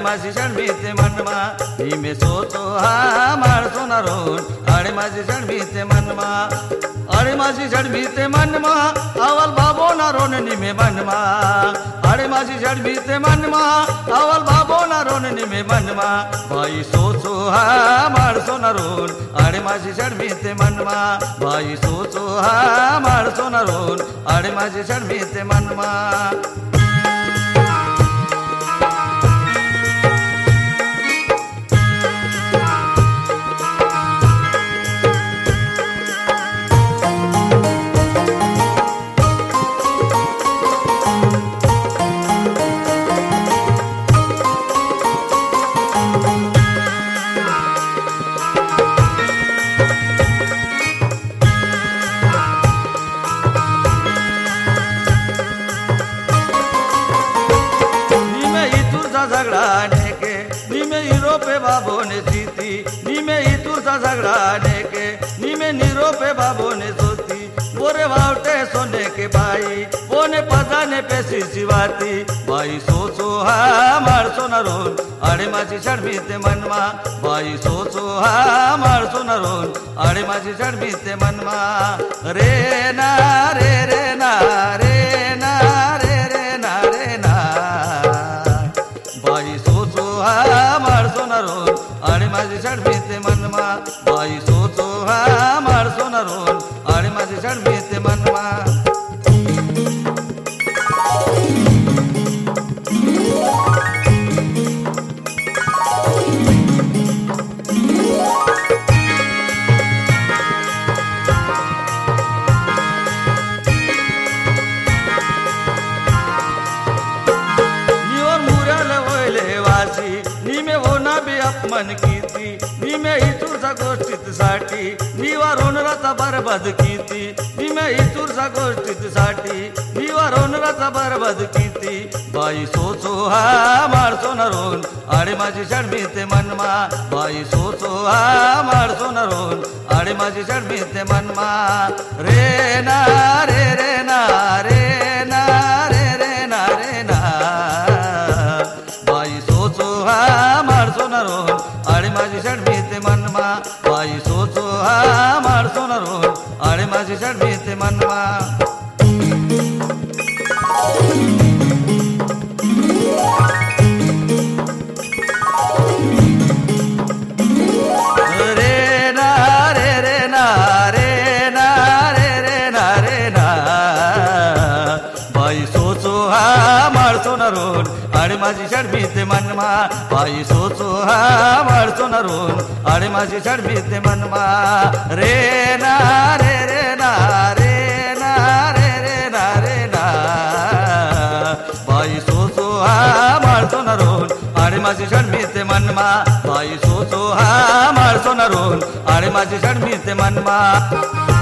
माझी षडमीते मनमा निमे सोचो हा माळसो न रोन अरे माझी षडमीते मनमा अरे माझी षडमीते मनमा अवल बाबो न रोन निमे मनमा अरे माझी षडमीते मनमा अवल बाबो न रोन निमे मनमा भाई सोचो हा माळसो न रोन अरे माझी षडमीते मनमा भाई सोचो हा माळसो न रोन अरे माझी षडमीते मनमा झगड़ाने के नीमे हीरो पे बाबो ने जीती नीमे इतुर सा झगड़ाने के नीमे नीरो पे बाबो ने सोती बोरे वावटे सोने के भाई वो ने पजाने पे सिवाती भाई सोचो हा माळसो न रोन अरे माझी षडमीते मनमा भाई सोचो हा माळसो न रोन अरे माझी षडमीते मनमा रे ना रे रे ना रे ना रे रे ना रे ना भाई सोचो हा माळसो न रोन अरे माझी षडमीते मनमा भाई सोचो हा माळसो न रोन अरे माझी षडमीते मनमा अपमान कीती नीमे इतुरचा गोष्टीत साठी निवार होणाराचा बरबाद कीती नीमे इतुरचा गोष्टीत साठी निवार होणाराचा बरबाद कीती बाई सोचो हा माळसो न रोन अरे माझी षडमीते मनमा बाई सोचो हा माळसो न रोन अरे माझी षडमीते मनमा रे ना रे रे ना रे ना रे रे ना रे ना बाई सोचो हा माळसो न रोन अरे माझी षडमीते मनमा बाई सोचो हा माळसो न रोन अरे माझी षडमीते मनमा रे ना रे रे ना रे ना रे रे ना रे ना बाई सोचो हा माळसो न रोन अरे माझी षडमीते मनमा बाई सोचो हा माळसो न रोन अरे माझी षडमीते मनमा रे ना रे रे ना रे ना रे रे ना रे ना बाई सोचो हा माळसो न रोन अरे माझी षडमीते मनमा बाई सोचो हा माळसो न रोन अरे माझी षडमीते मनमा